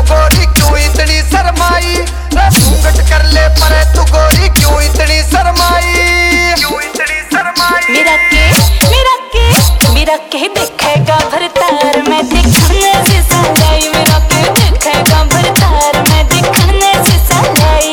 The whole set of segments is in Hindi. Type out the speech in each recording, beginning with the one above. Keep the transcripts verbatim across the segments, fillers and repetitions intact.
गोरी क्यों इतनी शर्माई, घूंघट कर ले पर तू गोरी क्यों इतनी शर्माई, क्यों इतनी शर्माई। मेरा के मेरा के मेरा के देखेगा भरतार मैं दिखने से सालाई, मेरा के देखेगा भरतार मैं दिखने से सालाई।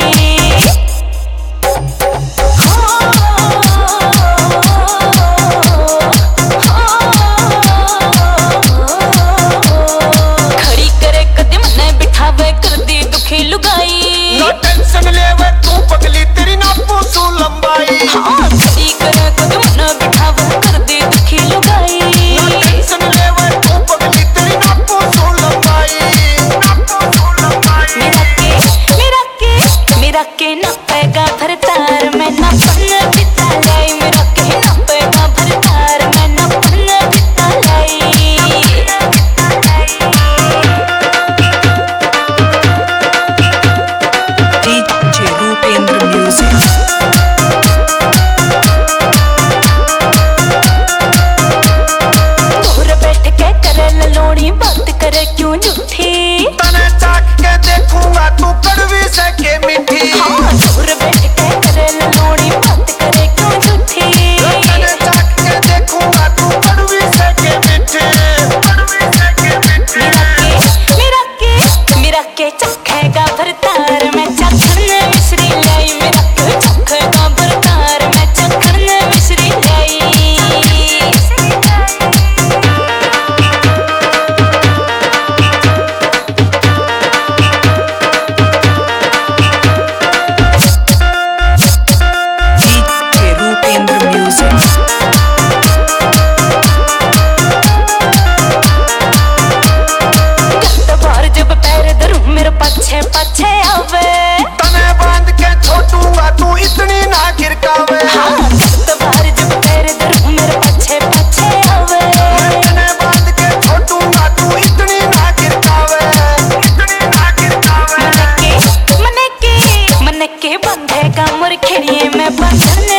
खड़ी करे कदम ने बिठावे कर दी दुखी लुगाई, ना टेंशन ले वे तू पगली तेरी ना पूछू लंबाई। हाँ खड़ी करे कदम ने बिठावे कर दी दुखी लुगाई, ना टेंशन ले वे तू पगली तेरी ना पूछू लंबाई, ना पूछू लंबाई। मेरा के मेरा के मेरा के नापेगा भरतार मैं नापन बिता लाई, मेरा के नापेगा भरतार मैं नापन बिता लाई। DJ Rupendra music. दूर बैठ के करे ललोड़ी बात करे क्यों झूठी, तने चाक के देखूंगा तू कड़वी से के मीठी। हाँ दूर बैठ के करे ललोड़ी बात करे क्यों झूठी, तने चाक के देखूंगा तू कड़वी से के मीठी, कड़वी से के मीठी। मेरा के मेरा के मेरा के चखेगा भरतार मैं चखन मिश्री लाई, मेरा के चखेगा भरतार मैं चखन मिश्री लाई। DJ Rupendra music. बार जब पैर धरूं मेरे पछे पछे आवे, तने बांध के छोटूंगा तू इतनी ना गिरकावे। हाँ बार जब पैर धरूं मेरे पछे पछे आवे, तने बांध के छोटूंगा तू इतनी ना गिरकावे, इतनी ना गिरकावे। मन के मन के मन के बंधेगा मुरखड़िए में बंधन